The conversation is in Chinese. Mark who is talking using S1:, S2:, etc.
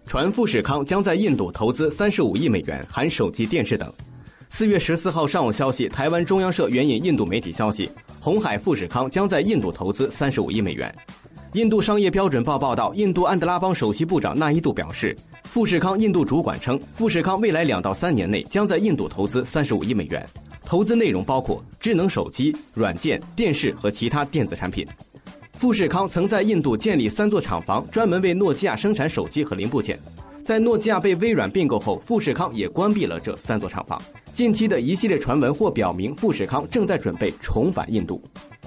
S1: 传富士康将在印度投资35亿美元，含手机、电视等。4月14号上午消息，台湾中央社援引印度媒体消息，鸿海富士康将在印度投资35亿美元。印度商业标准报报道，印度安德拉邦首席部长纳伊杜表示，富士康印度主管称，富士康未来2到3年内将在印度投资35亿美元，投资内容包括智能手机、软件、电视和其他电子产品。富士康曾在印度建立3座厂房，专门为诺基亚生产手机和零部件。在诺基亚被微软并购后，富士康也关闭了这3座厂房。近期的一系列传闻或表明，富士康正在准备重返印度。